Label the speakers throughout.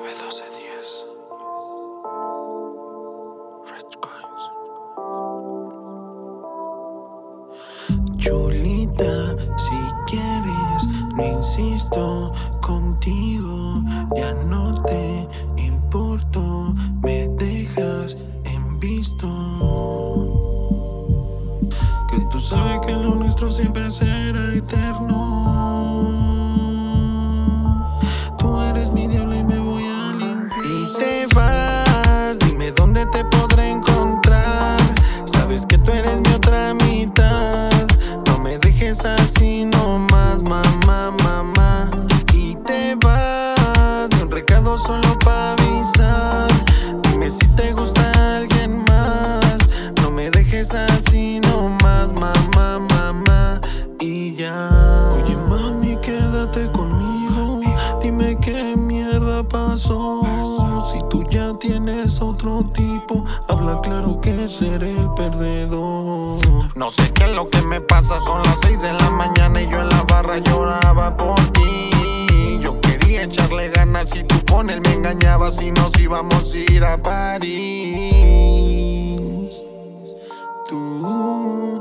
Speaker 1: 19-12-10 Red Coins.
Speaker 2: Chulita, si quieres, no insisto contigo, ya no te importo, me dejas en visto. Que tú sabes que lo nuestro siempre será eterno. Tú eres mi diablo y me voy al infierno. Y te vas, dime dónde te podré encontrar. Sabes que tú eres mi otra mitad. No me dejes así nomás, mamá, mamá. Y te vas, ni un recado solo pa' avisar. Dime si te gusta alguien más. No me dejes así nomás, mamá, mamá. Y ya. Oye mami, quédate conmigo. Dime qué mierda pasó. Si tú ya tienes otro tipo, habla claro que seré el perdedor. No sé qué es lo que me pasa, son las 6 de la mañana y yo en la barra lloraba por ti. Yo quería echarle ganas y tú con él me engañabas y nos íbamos a ir a París. Tú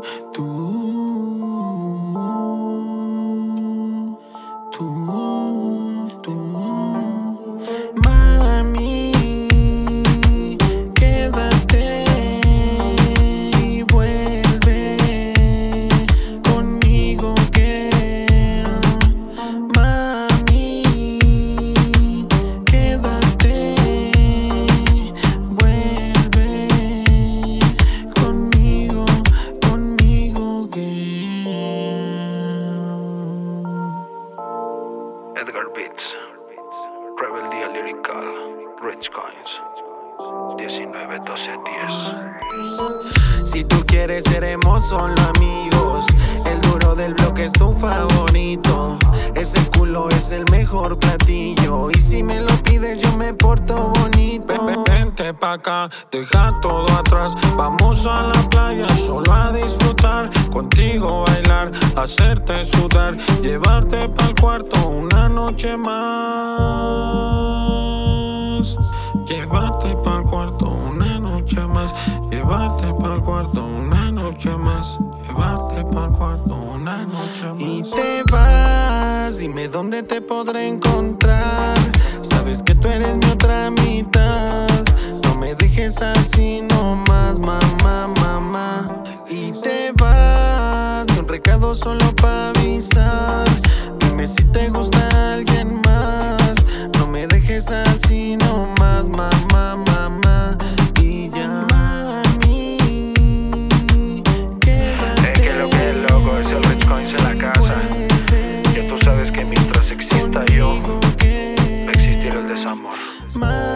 Speaker 2: mami, quédate y vuelve conmigo, que mami, quédate, vuelve conmigo, que
Speaker 1: Edgar Beats, Rebeldía Lyrical, Rich Coins, 19-12-10.
Speaker 2: Si tú quieres seremos solo amigos. El duro del bloque es tu favorito. Ese culo es el mejor platillo. Y si me lo pides yo me porto bonito. Vente pa' acá, deja todo atrás. Vamos a la playa solo a disfrutar. Contigo bailar, hacerte sudar. Llevarte pa'l cuarto una noche más. Llevarte pa'l cuarto una noche más. Llevarte pa'l cuarto una noche más. Llevarte pa'l cuarto una noche más. Y te vas, dime dónde te podré encontrar. Sabes que tú eres mi otra mitad. No me dejes así nomás, mamá, mamá. Y te vas, ni un recado solo pa' avisar. Dime si te gusta alguien más. No me dejes así nomás, mamá, mamá. Y ya. Mami, quédate.
Speaker 1: Que lo que es loco es el Rich Coins en la casa. Ya tú sabes que mientras exista yo, va a existir el desamor.